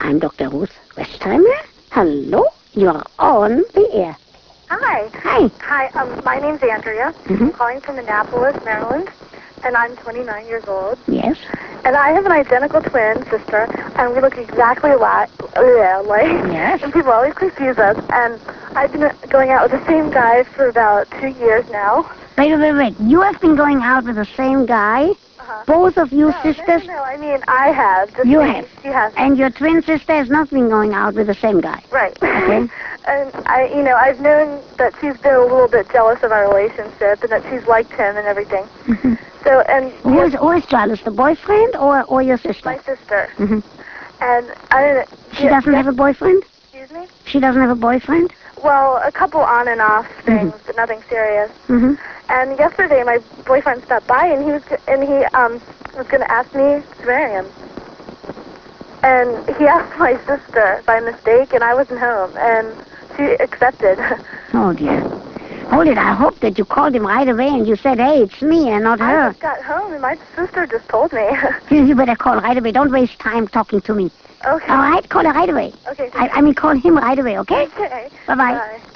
I'm Dr. Ruth Westheimer. Hello, you're on the air. Hi. Hi. Hi, my name's Andrea. I'm calling from Annapolis, Maryland, and I'm 29 years old. Yes. And I have an identical twin sister, and we look exactly alike. Yes. And people always confuse us. And I've been going out with the same guy for about 2 years now. Wait. You have been going out with the same guy? Both of you sisters? No, I mean, I have. Just You me. have. She hasn't. And your twin sister has not been going out with the same guy? Right. Okay. And I've known that she's been a little bit jealous of our relationship, and that she's liked him and everything. So, and Who is jealous, the boyfriend or your sister? my sister. And I don't know. She doesn't have a boyfriend? Excuse me? She doesn't have a boyfriend? Well, a couple on and off things, but nothing serious. And yesterday, my boyfriend stopped by, and he was going to ask me to marry him. And he asked my sister by mistake, and I wasn't home, and she accepted. Oh, dear. Hold it, I hope that you called him right away and you said, hey, it's me and not I her. just got home, and my sister just told me. You better call right away. Don't waste time talking to me. Okay. All right? Call her right away. Okay. I mean, call him right away, okay? Okay. Bye-bye. Bye.